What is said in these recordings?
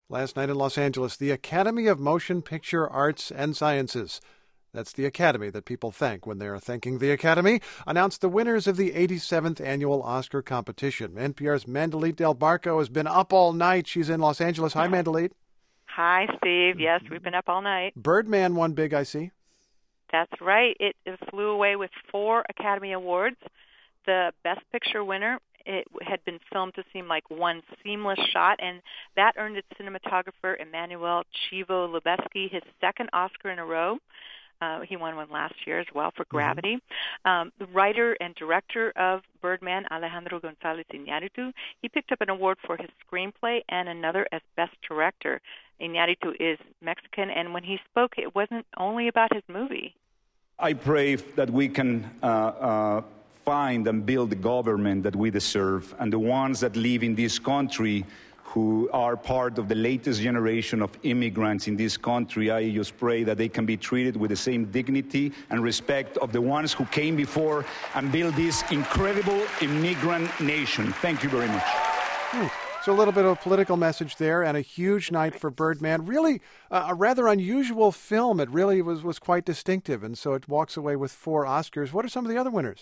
Last night in Los Angeles, the Academy of Motion Picture Arts and Sciences, that's the Academy that people thank when they're thanking the Academy, announced the winners of the 87th annual Oscar competition. NPR's Mandalit Del Barco has been up all night. She's in Los Angeles. Hi, Mandalit. Hi, Steve. Yes, we've been up all night. Birdman won big, I see. That's right. It flew away with 4 Academy Awards. The Best Picture winner, it had been filmed to seem like one seamless shot, and that earned its cinematographer, Emmanuel Chivo Lubezki, his second Oscar in a row. He won one last year as well for Gravity. The writer and director of Birdman, Alejandro González Iñárritu, he picked up an award for his screenplay and another as Best Director. Iñárritu is Mexican, and when he spoke, it wasn't only about his movie. I pray that we can find and build the government that we deserve, and the ones that live in this country who are part of the latest generation of immigrants in this country. I just pray that they can be treated with the same dignity and respect of the ones who came before and built this incredible immigrant nation. Thank you very much. So a little bit of a political message there, and a huge night for Birdman. Really a rather unusual film. It really was quite distinctive, and so it walks away with 4 Oscars. What are some of the other winners?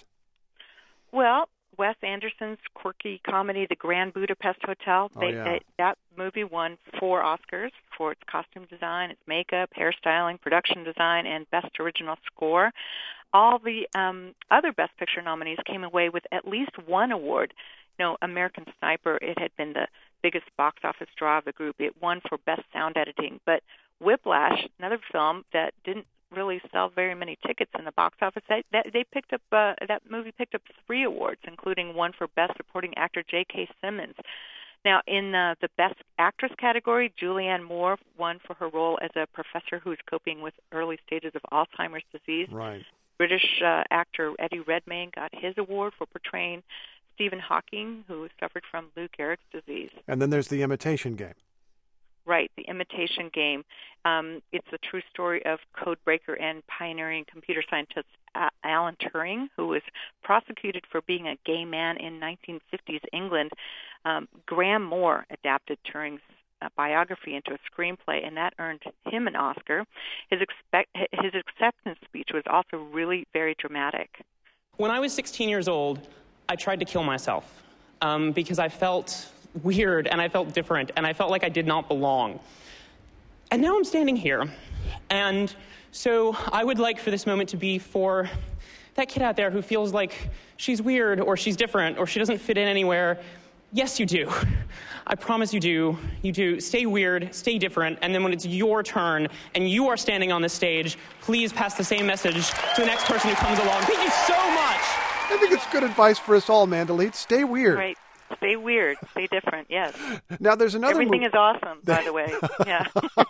Well, Wes Anderson's quirky comedy, The Grand Budapest Hotel. That movie won 4 Oscars for its costume design, its makeup, hairstyling, production design, and Best Original Score. All the other Best Picture nominees came away with at least 1 award. American Sniper, it had been the biggest box office draw of the group. It won for Best Sound Editing. But Whiplash, another film that didn't really sell very many tickets in the box office, that movie picked up 3 awards, including one for Best Supporting Actor J.K. Simmons. Now, in the Best Actress category, Julianne Moore won for her role as a professor who's coping with early stages of Alzheimer's disease. Right. British actor Eddie Redmayne got his award for portraying Stephen Hawking, who suffered from Lou Gehrig's disease. And then there's The Imitation Game. Right, The Imitation Game. It's the true story of codebreaker and pioneering computer scientist Alan Turing, who was prosecuted for being a gay man in 1950s England. Graham Moore adapted Turing's biography into a screenplay, and that earned him an Oscar. His acceptance speech was also really very dramatic. When I was 16 years old, I tried to kill myself because I felt weird, and I felt different, and I felt like I did not belong. And now I'm standing here, and so I would like for this moment to be for that kid out there who feels like she's weird, or she's different, or she doesn't fit in anywhere. Yes, you do. I promise you do. You do. Stay weird, stay different, and then when it's your turn, and you are standing on this stage, please pass the same message to the next person who comes along. Thank you so much! I think it's good advice for us all, Mandalit. Stay weird. Right. Stay weird. Stay different. Yes. Now there's another. Everything is awesome, by the way. Yeah.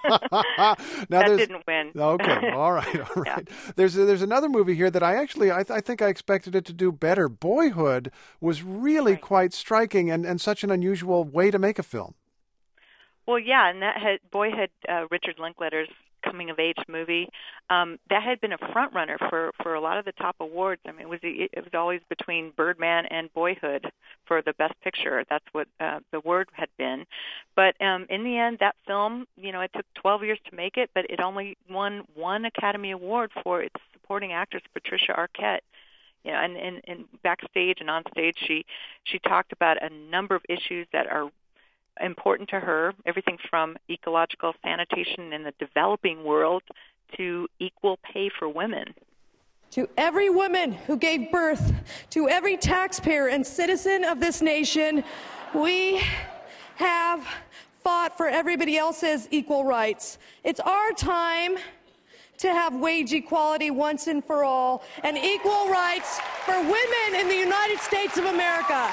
That didn't win. Okay. All right. Yeah. There's another movie here that I think I expected it to do better. Boyhood was really quite striking and such an unusual way to make a film. Well, yeah, and Boyhood, Richard Linklater's coming-of-age movie, that had been a front runner for a lot of the top awards. I mean, it was always between Birdman and Boyhood for the Best Picture. That's what the word had been. But in the end, that film, it took 12 years to make it, but it only won 1 Academy Award for its supporting actress, Patricia Arquette. And backstage and on stage, she talked about a number of issues that are important to her, everything from ecological sanitation in the developing world to equal pay for women. To every woman who gave birth, to every taxpayer and citizen of this nation, we have fought for everybody else's equal rights. It's our time to have wage equality once and for all, and equal rights for women in the United States of America.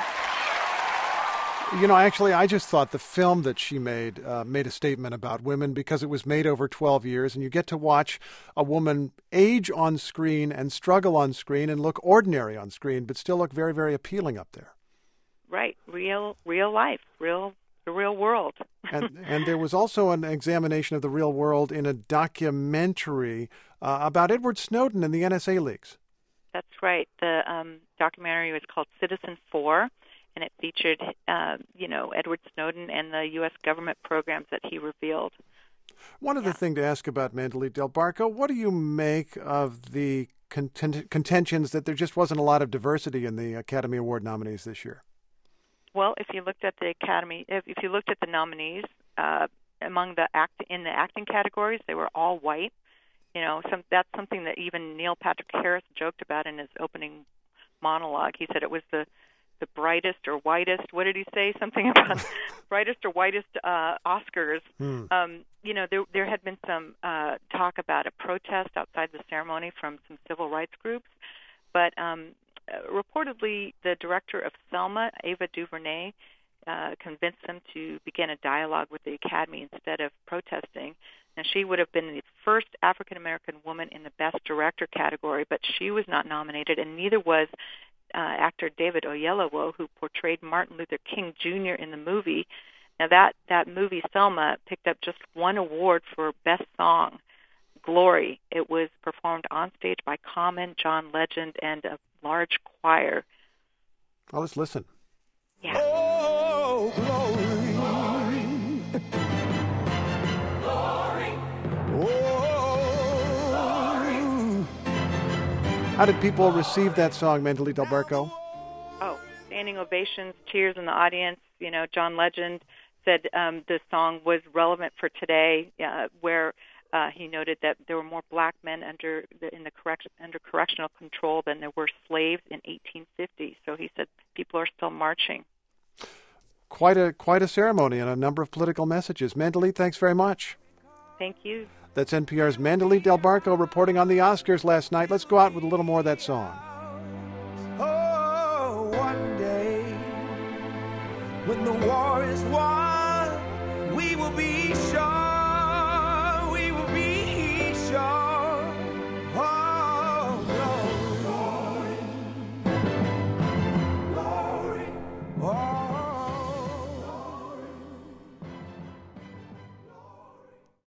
Actually, I just thought the film that she made a statement about women because it was made over 12 years, and you get to watch a woman age on screen and struggle on screen and look ordinary on screen, but still look very, very appealing up there. Right. Real life, the real world. and there was also an examination of the real world in a documentary about Edward Snowden and the NSA leaks. That's right. The documentary was called Citizen 4. and it featured, Edward Snowden and the U.S. government programs that he revealed. One other thing to ask about Mandalit Del Barco, what do you make of the contentions that there just wasn't a lot of diversity in the Academy Award nominees this year? Well, if you looked at the Academy, if you looked at the nominees, in the acting categories, they were all white. That's something that even Neil Patrick Harris joked about in his opening monologue. He said it was the brightest or whitest. What did he say? Something about brightest or whitest Oscars. There had been some talk about a protest outside the ceremony from some civil rights groups, but reportedly the director of Selma, Ava DuVernay, convinced them to begin a dialogue with the Academy instead of protesting. Now, she would have been the first African-American woman in the Best Director category, but she was not nominated, and neither was actor David Oyelowo, who portrayed Martin Luther King Jr. in the movie. Now, that movie, Selma, picked up just one award for Best Song, Glory. It was performed on stage by Common, John Legend, and a large choir. Well, let's listen. Yeah. Oh, glory. How did people receive that song, Mandalit Del Barco? Oh, standing ovations, cheers in the audience. John Legend said the song was relevant for today, where he noted that there were more black men under correctional control than there were slaves in 1850. So he said people are still marching. Quite a ceremony and a number of political messages. Mandalit, thanks very much. Thank you. That's NPR's Mandalit Del Barco reporting on the Oscars last night. Let's go out with a little more of that song. Oh, one day when the war is won, we will be